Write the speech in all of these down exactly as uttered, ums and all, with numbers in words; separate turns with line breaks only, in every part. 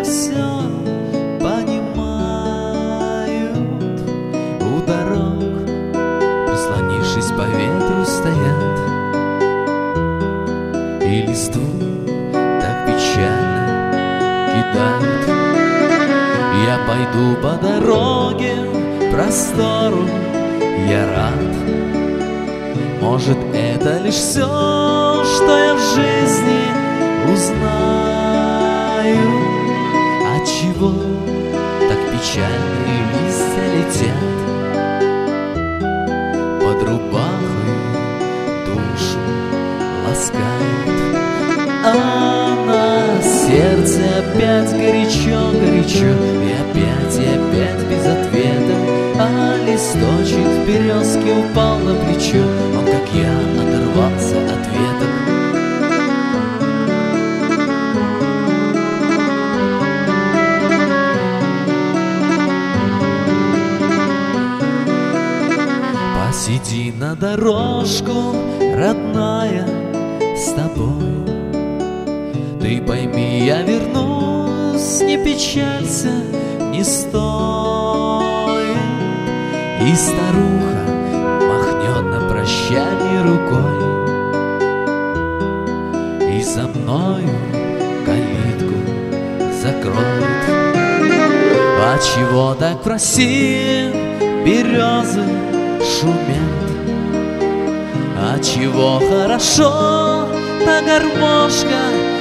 все понимают. У дорог, прислонившись по ветру, стоят и листву так печально кидают. Я пойду по дороге простору, я рад. Может, это лишь все, что я в жизни узнаю. Отчего так печально и листья летят под рубахой, душу ласкают. А на сердце опять горячо-горячо, и опять, и опять без ответа. А листочек в березке упал на плечо, он, как я, оторвался от веток. Посиди на дорожку, родная, с тобой. Ты пойми, я вернусь, не печалься, не стой. И старуха махнет на прощание рукой, и за мною калитку закроет. А чего так в России березы шумят? А чего хорошо та гармошка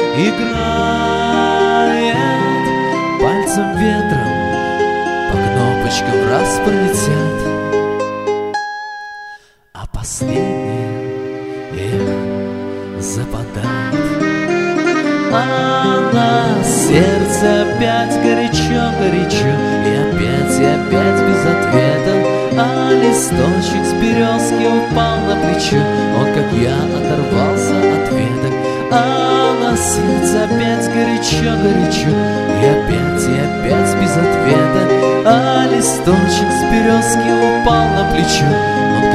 играет? Пальцем ветром по кнопочкам раз пролетят, а последнее, эх, западает. А на сердце опять горячо-горячо, и опять, и опять без ответа. А листочек с березки упал на плечо, он, как я, оторвался от веток. А на сердце опять горячо-горячо, и опять, и опять без ответа. А листочек с березки упал на плечо, он,